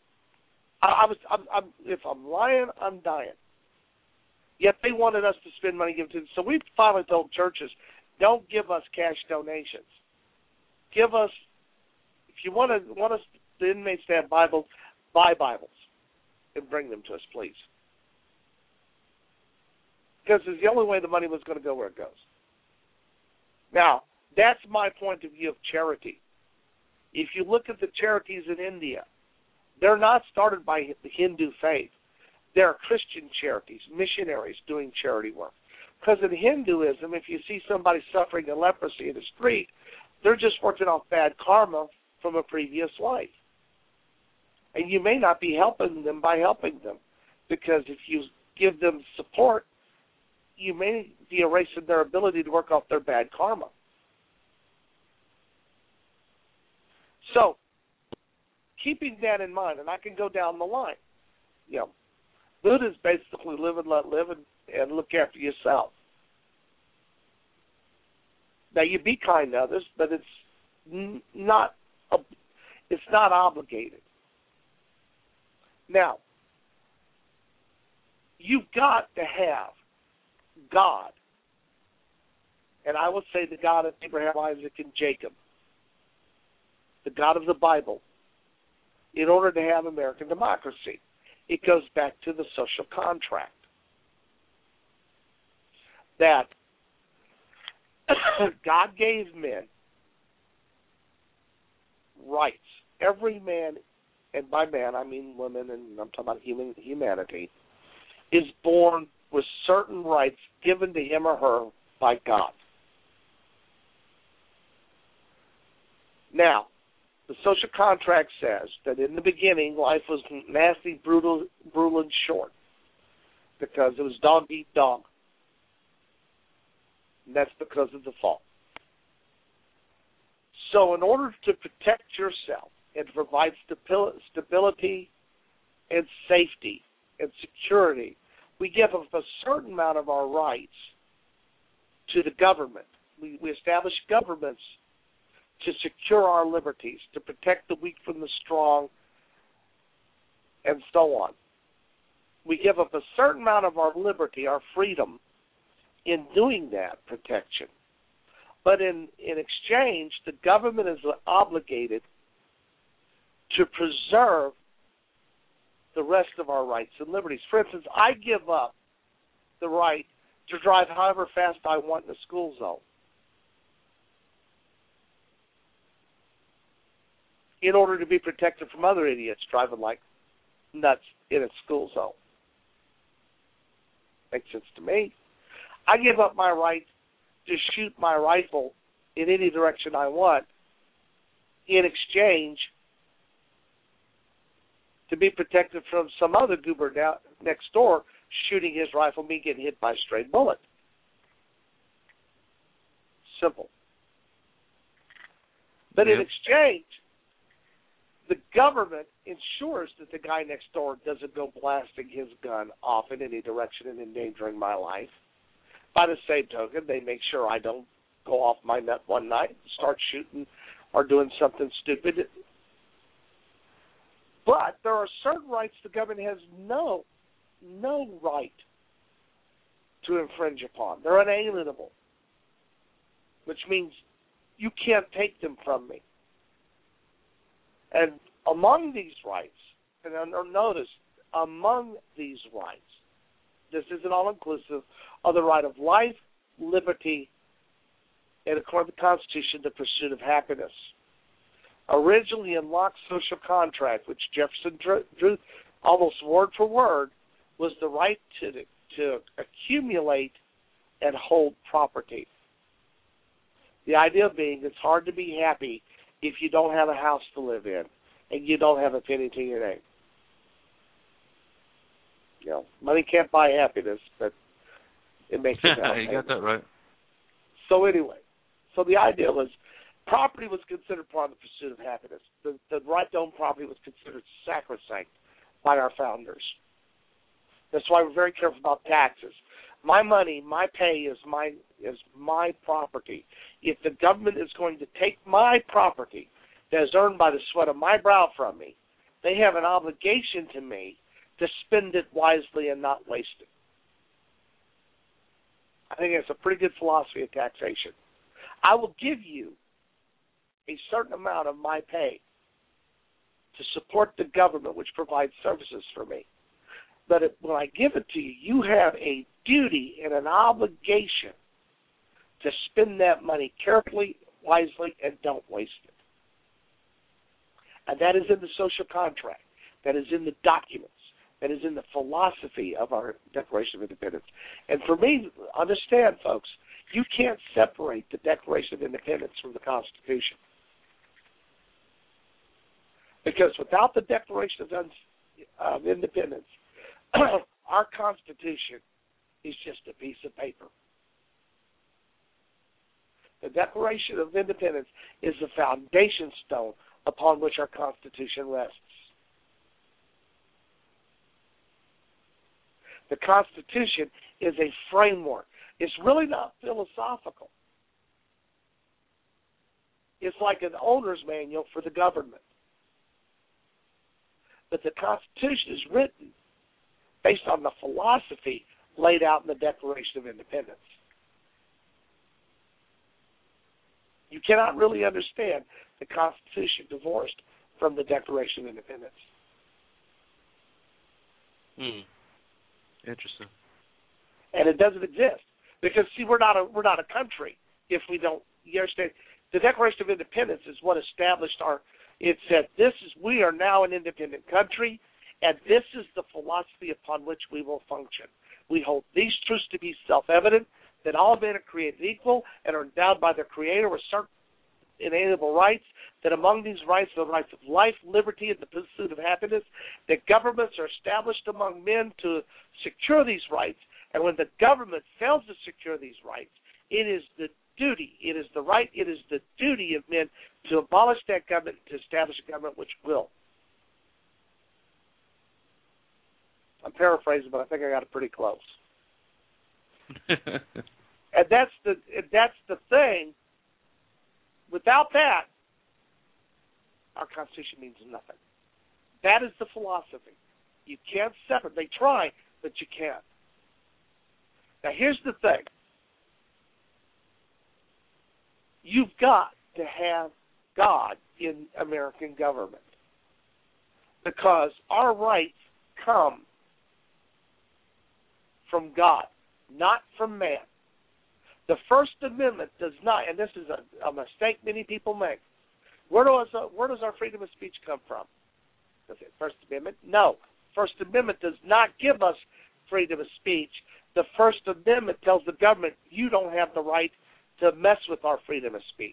If I'm lying, I'm dying. Yet they wanted us to spend money given to them. So we finally told churches, don't give us cash donations. Give us, if you want us, the inmates to have Bibles, buy Bibles and bring them to us, please. because it's the only way the money was going to go where it goes. Now, that's my point of view of charity. If you look at the charities in India, they're not started by the Hindu faith. They're Christian charities, missionaries doing charity work. Because in Hinduism, if you see somebody suffering in leprosy in the street, they're just working off bad karma from a previous life. And you may not be helping them by helping them, because if you give them support, you may be erasing their ability to work off their bad karma. So, keeping that in mind, and I can go down the line, Buddha is basically live and let live and look after yourself. Now, you be kind to others, but it's not obligated. Now, you've got to have God, and I would say the God of Abraham, Isaac, and Jacob, the God of the Bible, in order to have American democracy. It goes back to the social contract. That God gave men rights. Every man, and by man I mean women, and I'm talking about humanity, is born with certain rights given to him or her by God. Now, the social contract says that in the beginning, life was nasty, brutal, and short, because it was dog eat dog. And that's because of the fall. So in order to protect yourself and to provide stability and safety and security, we give up a certain amount of our rights to the government. We establish governments to secure our liberties, to protect the weak from the strong, and so on. We give up a certain amount of our liberty, our freedom, in doing that protection. But in exchange, the government is obligated to preserve the rest of our rights and liberties. For instance, I give up the right to drive however fast I want in a school zone, in order to be protected from other idiots driving like nuts in a school zone. Makes sense to me. I give up my right to shoot my rifle in any direction I want in exchange to be protected from some other goober down next door shooting his rifle, me getting hit by a stray bullet. Simple. But in exchange, the government ensures that the guy next door doesn't go blasting his gun off in any direction and endangering my life. By the same token, they make sure I don't go off my nut one night and start shooting or doing something stupid. But there are certain rights the government has no right to infringe upon. They're unalienable, which means you can't take them from me. And among these rights, and notice, among these rights, this isn't all-inclusive, are the right of life, liberty, and according to the Constitution, the pursuit of happiness. Originally in Locke's social contract, which Jefferson drew almost word for word, was the right to accumulate and hold property. The idea being it's hard to be happy if you don't have a house to live in and you don't have a penny to your name. Money can't buy happiness, but it makes it happy. You got that right. So anyway, the idea was property was considered part of the pursuit of happiness. The right to own property was considered sacrosanct by our founders. That's why we're very careful about taxes. My money, my pay is my property. If the government is going to take my property that is earned by the sweat of my brow from me, they have an obligation to me to spend it wisely and not waste it. I think it's a pretty good philosophy of taxation. I will give you a certain amount of my pay to support the government which provides services for me. But when I give it to you, you have a duty and an obligation to spend that money carefully, wisely, and don't waste it. And that is in the social contract. That is in the documents. That is in the philosophy of our Declaration of Independence. And for me, understand, folks, you can't separate the Declaration of Independence from the Constitution. Because without the Declaration of Independence, our Constitution is just a piece of paper. The Declaration of Independence is the foundation stone upon which our Constitution rests. The Constitution is a framework. It's really not philosophical. It's like an owner's manual for the government. But the Constitution is written based on the philosophy laid out in the Declaration of Independence. You cannot really understand the Constitution divorced from the Declaration of Independence. Interesting. And it doesn't exist because, see, we're not a country if we don't. You understand? The Declaration of Independence is what established our. It said we are now an independent country, and this is the philosophy upon which we will function. We hold these truths to be self-evident, that all men are created equal and are endowed by their Creator with certain inalienable rights, that among these rights are the rights of life, liberty, and the pursuit of happiness, that governments are established among men to secure these rights, and when the government fails to secure these rights, it is the duty, it is the right, it is the duty of men to abolish that government, to establish a government which will. I'm paraphrasing, but I think I got it pretty close. And that's the thing. Without that, our Constitution means nothing. That is the philosophy. You can't separate. They try, but you can't. Now, here's the thing. You've got to have God in American government because our rights come from God, not from man. The First Amendment does not, and this is a mistake many people make. Where does our freedom of speech come from? Does it First Amendment? No. First Amendment does not give us freedom of speech. The First Amendment tells the government, you don't have the right to mess with our freedom of speech.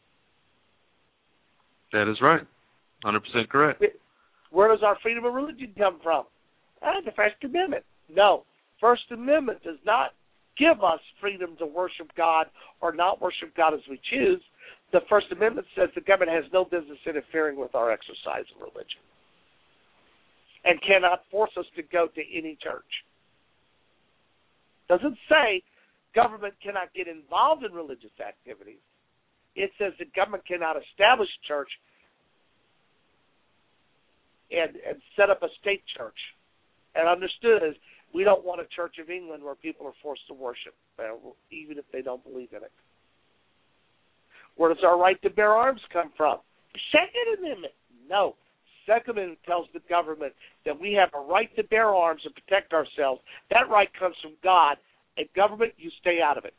That is right. 100% correct. Where does our freedom of religion come from? The First Amendment. No. First Amendment does not give us freedom to worship God or not worship God as we choose. The First Amendment says the government has no business interfering with our exercise of religion and cannot force us to go to any church. Doesn't say government cannot get involved in religious activities. It says the government cannot establish a church and set up a state church. And understood as we don't want a Church of England where people are forced to worship, even if they don't believe in it. Where does our right to bear arms come from? Second Amendment. No. Second Amendment tells the government that we have a right to bear arms and protect ourselves. That right comes from God. And government, you stay out of it.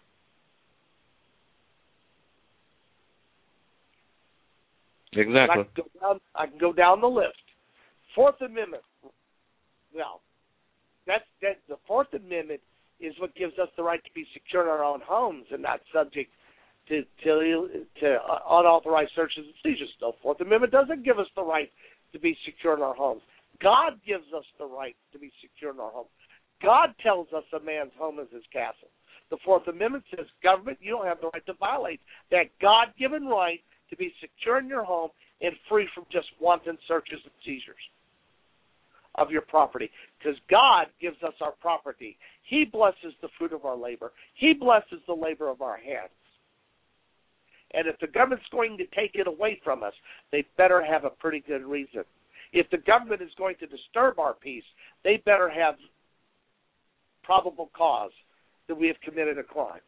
Exactly. I can go down the list. Fourth Amendment. Well, the Fourth Amendment is what gives us the right to be secure in our own homes and not subject to unauthorized searches and seizures. The Fourth Amendment doesn't give us the right to be secure in our homes. God gives us the right to be secure in our homes. God tells us a man's home is his castle. The Fourth Amendment says, government, you don't have the right to violate that God-given right to be secure in your home and free from just wanton searches and seizures of your property. Because God gives us our property. He blesses the fruit of our labor. He blesses the labor of our hands. And if the government's going to take it away from us, they better have a pretty good reason. If the government is going to disturb our peace, they better have probable cause that we have committed a crime.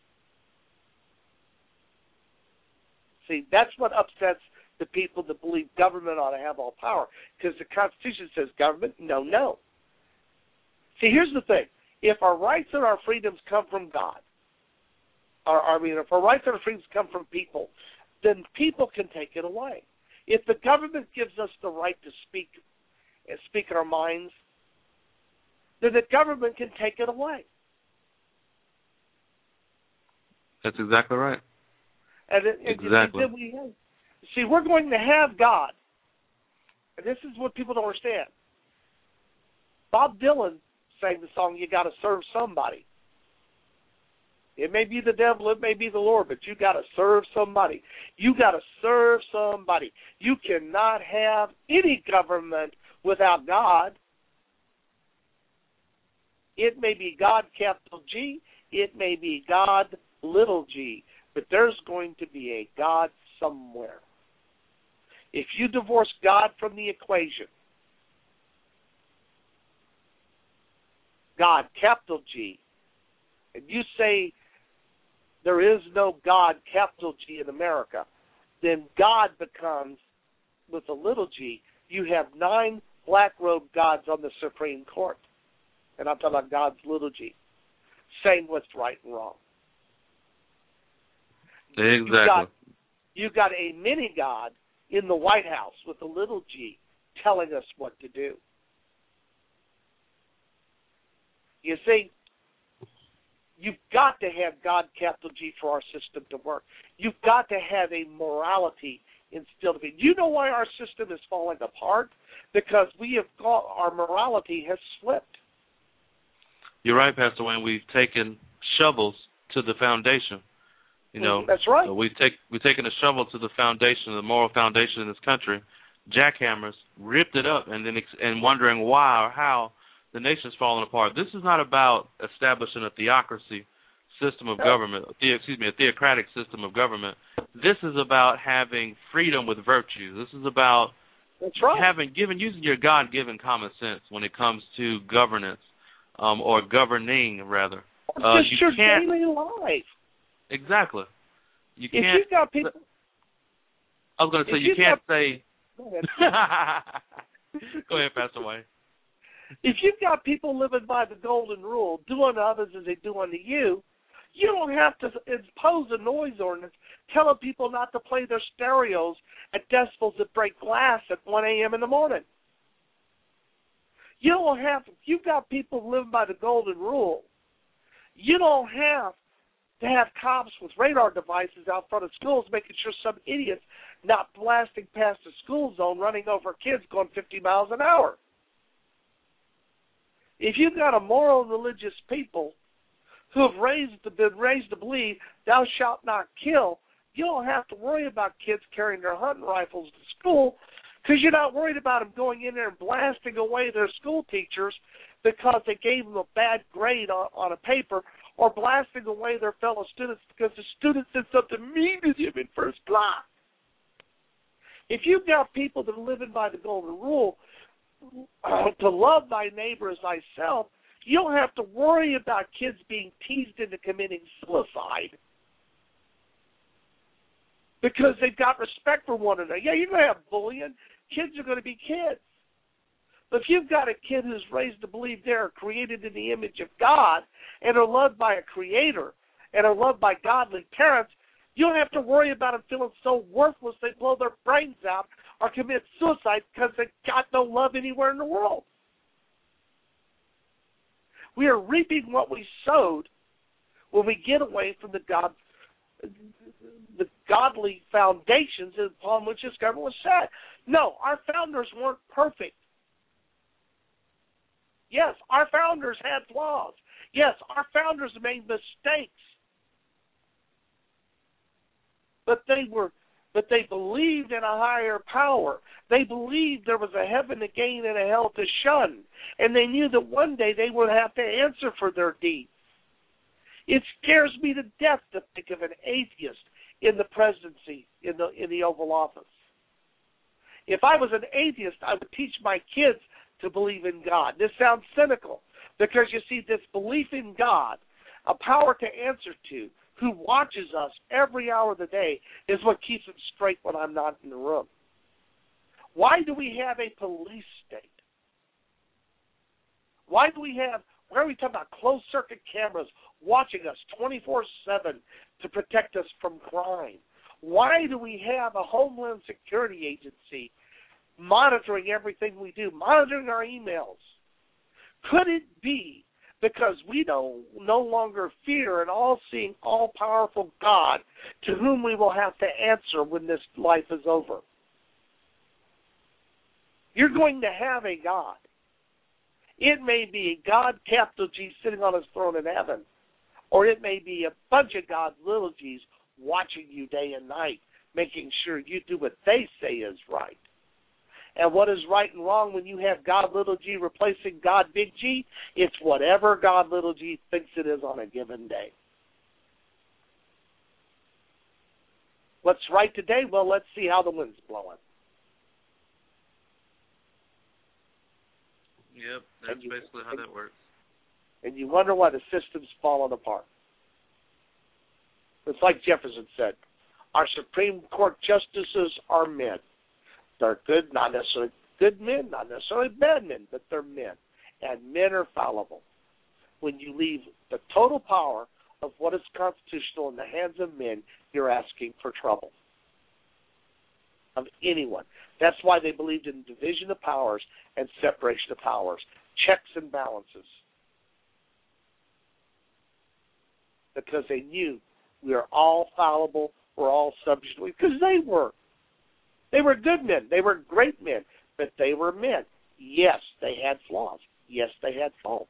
See, that's what upsets the people that believe government ought to have all power, because the Constitution says government, no. See, here's the thing. If our rights and our freedoms come from God, if our rights and our freedoms come from people, then people can take it away. If the government gives us the right to speak our minds, then the government can take it away. That's exactly right. Exactly. See, we're going to have God. And this is what people don't understand. Bob Dylan sang the song, "You Got to Serve Somebody." It may be the devil, it may be the Lord, but you got to serve somebody. You got to serve somebody. You cannot have any government without God. It may be God, capital G. It may be God, little g. But there's going to be a God somewhere. If you divorce God from the equation, God, capital G, and you say there is no God, capital G, in America, then God becomes, with a little g, you have 9 black-robed gods on the Supreme Court. And I'm talking about God's little g, saying what's right and wrong. Exactly. You've got a mini-God in the White House with a little g telling us what to do. You see, you've got to have God, capital G, for our system to work. You've got to have a morality instilled in it. You know why our system is falling apart? Because our morality has slipped. You're right, Pastor Wayne. We've taken shovels to the foundation. You know, that's right. So we've taken a shovel to the foundation, the moral foundation in this country, jackhammers, ripped it up, and wondering why or how the nation's falling apart. This is not about establishing a theocracy system of government, a theocratic system of government. This is about having freedom with virtue. This is about using your God-given common sense when it comes to governance, or governing, rather. Just your daily life. Exactly. You can't. If you've got people, I was going to say you can't say. Go ahead. Go ahead, Pastor Wayne. If you've got people living by the golden rule, do unto others as they do unto you, you don't have to impose a noise ordinance telling people not to play their stereos at decibels that break glass at 1 a.m. in the morning. You don't have. If you've got people living by the golden rule, you don't have to have cops with radar devices out front of schools making sure some idiots not blasting past the school zone running over kids going 50 miles an hour. If you've got a moral and religious people who have been raised to believe thou shalt not kill, you don't have to worry about kids carrying their hunting rifles to school because you're not worried about them going in there and blasting away their school teachers because they gave them a bad grade on a paper, or blasting away their fellow students because the student said something mean to him in first class. If you've got people that are living by the golden rule, to love thy neighbor as thyself, you don't have to worry about kids being teased into committing suicide because they've got respect for one another. Yeah, you're going to have bullying. Kids are going to be kids. But if you've got a kid who's raised to believe they're created in the image of God and are loved by a creator and are loved by godly parents, you don't have to worry about them feeling so worthless they blow their brains out or commit suicide because they've got no love anywhere in the world. We are reaping what we sowed when we get away from the godly foundations upon which this government was set. No, our founders weren't perfect. Yes, our founders had flaws. Yes, our founders made mistakes. But they believed in a higher power. They believed there was a heaven to gain and a hell to shun. And they knew that one day they would have to answer for their deeds. It scares me to death to think of an atheist in the presidency, in the Oval Office. If I was an atheist, I would teach my kids to believe in God. This sounds cynical because, you see, this belief in God, a power to answer to, who watches us every hour of the day, is what keeps it straight when I'm not in the room. Why do we have a police state? Why are we talking about closed-circuit cameras watching us 24/7 to protect us from crime? Why do we have a Homeland Security agency monitoring everything we do, monitoring our emails? Could it be because we no longer fear an all-seeing, all-powerful God to whom we will have to answer when this life is over? You're going to have a God. It may be a God, capital G, sitting on his throne in heaven, or it may be a bunch of God, little g's, watching you day and night, making sure you do what they say is right. And what is right and wrong when you have God, little g, replacing God, big G? It's whatever God, little g, thinks it is on a given day. What's right today? Well, let's see how the wind's blowing. Yep, that's basically how that works. And you wonder why the system's falling apart. It's like Jefferson said, our Supreme Court justices are men. They're good, not necessarily good men, not necessarily bad men, but they're men. And men are fallible. When you leave the total power of what is constitutional in the hands of men, you're asking for trouble. Of anyone. That's why they believed in division of powers and separation of powers, checks and balances. Because they knew we are all fallible, we're all subject to it, because they were. They were good men. They were great men, but they were men. Yes, they had flaws. Yes, they had faults.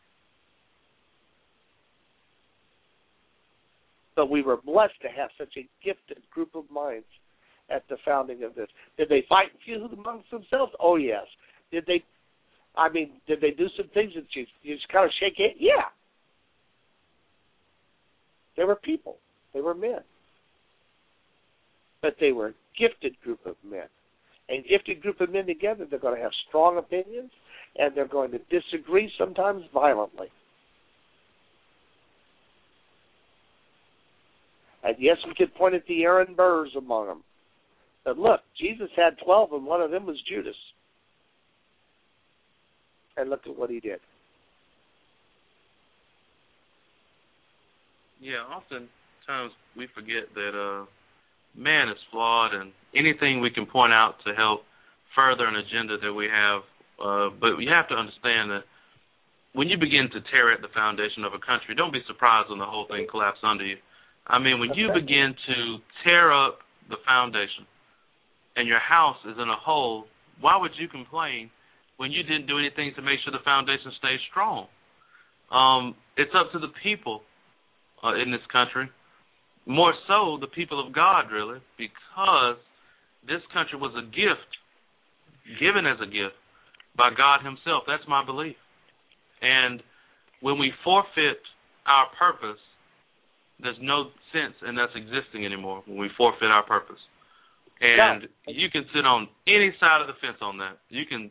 But we were blessed to have such a gifted group of minds at the founding of this. Did they fight and feud amongst themselves? Oh, yes. Did they do some things that you just kind of shake it? Yeah. They were people. They were men. But they were a gifted group of men. And gifted group of men together, they're going to have strong opinions, and they're going to disagree sometimes violently. And yes, we could point at the Aaron Burrs among them. But look, Jesus had 12, and one of them was Judas. And look at what he did. Yeah, oftentimes we forget that man is flawed, and anything we can point out to help further an agenda that we have. But you have to understand that when you begin to tear at the foundation of a country, don't be surprised when the whole thing collapses under you. I mean, when you begin to tear up the foundation and your house is in a hole, why would you complain when you didn't do anything to make sure the foundation stays strong? It's up to the people in this country, more so the people of God, really, because this country was a gift, given as a gift by God himself. That's my belief. And when we forfeit our purpose, there's no sense in us existing anymore when we forfeit our purpose. And you can sit on any side of the fence on that. You can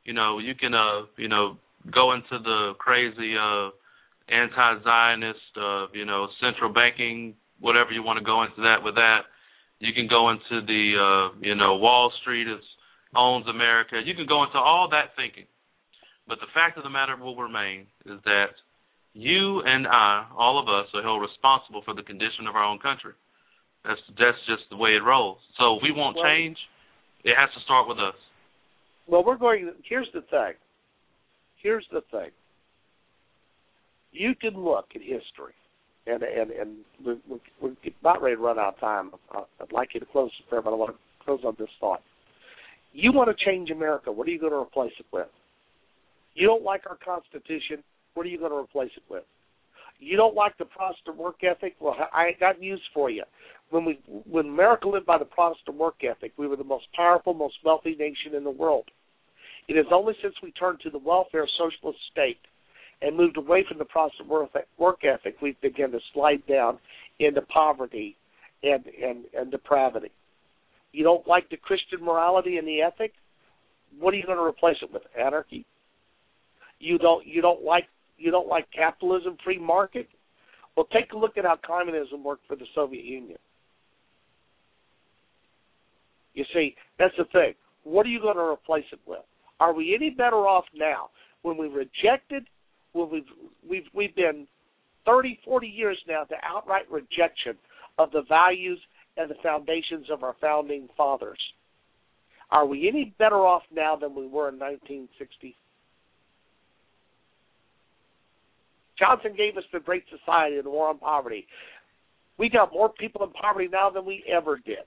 go into the crazy anti-Zionist, central banking, whatever you want to go into that with that. You can go into the, Wall Street owns America. You can go into all that thinking. But the fact of the matter will remain is that you and I, all of us, are held responsible for the condition of our own country. That's just the way it rolls. So if we want change, it has to start with us. Well, here's the thing. You can look at history, and we're about ready to run out of time. I'd like you to close the prayer, but I want to close on this thought. You want to change America. What are you going to replace it with? You don't like our Constitution. What are you going to replace it with? You don't like the Protestant work ethic? Well, I got news for you. When America lived by the Protestant work ethic, we were the most powerful, most wealthy nation in the world. It is only since we turned to the welfare socialist state and moved away from the Protestant work ethic, we've begun to slide down into poverty and depravity. You don't like the Christian morality and the ethic? What are you going to replace it with? Anarchy? You don't like capitalism, free market? Well, take a look at how communism worked for the Soviet Union. You see, that's the thing. What are you going to replace it with? Are we any better off now when we rejected, when we've been 30, 40 years now to outright rejection of the values and the foundations of our founding fathers. Are we any better off now than we were in 1960? Johnson gave us the Great Society and the War on Poverty. We got more people in poverty now than we ever did.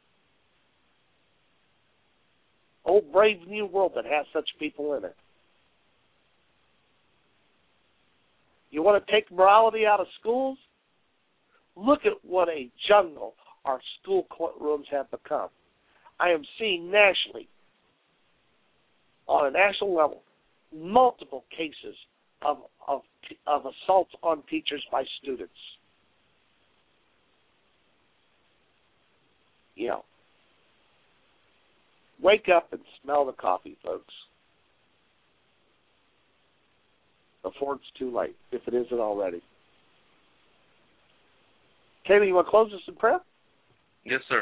Oh, brave new world that has such people in it. You want to take morality out of schools? Look at what a jungle our school courtrooms have become. I am seeing nationally, on a national level, multiple cases of assaults on teachers by students. You know, wake up and smell the coffee, folks, before it's too late, if it isn't already. Kayla, you want to close us in prayer? Yes, sir.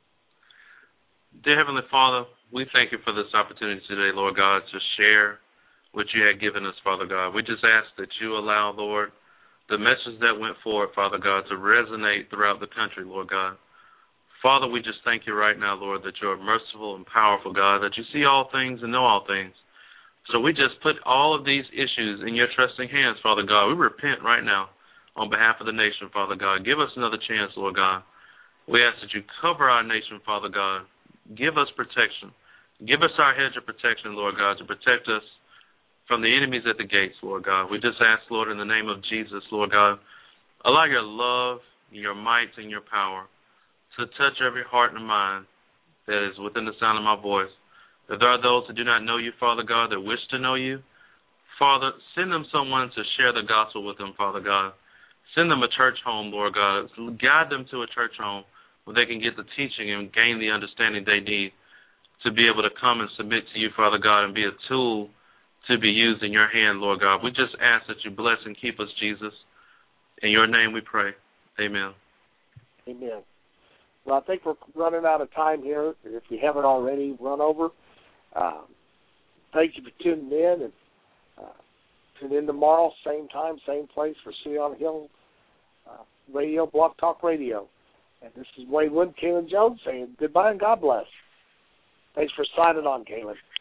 Dear Heavenly Father, we thank you for this opportunity today, Lord God, to share what you had given us, Father God. We just ask that you allow, Lord, the message that went forward, Father God, to resonate throughout the country, Lord God. Father, we just thank you right now, Lord, that you're merciful and powerful, God, that you see all things and know all things. So we just put all of these issues in your trusting hands, Father God. We repent right now on behalf of the nation, Father God. Give us another chance, Lord God. We ask that you cover our nation, Father God. Give us protection. Give us our hedge of protection, Lord God, to protect us from the enemies at the gates, Lord God. We just ask, Lord, in the name of Jesus, Lord God, allow your love, your might, and your power to touch every heart and mind that is within the sound of my voice. If there are those that do not know you, Father God, that wish to know you, Father, send them someone to share the gospel with them, Father God. Send them a church home, Lord God. Guide them to a church home where they can get the teaching and gain the understanding they need to be able to come and submit to you, Father God, and be a tool to be used in your hand, Lord God. We just ask that you bless and keep us, Jesus. In your name we pray. Amen. Amen. Well, I think we're running out of time here. If you haven't already run over, thank you for tuning in. And tune in tomorrow, same time, same place for City on Hill Radio, Blog Talk Radio. And this is Wayne Wood, Kaylin Jones saying goodbye and God bless. Thanks for signing on, Kaylin.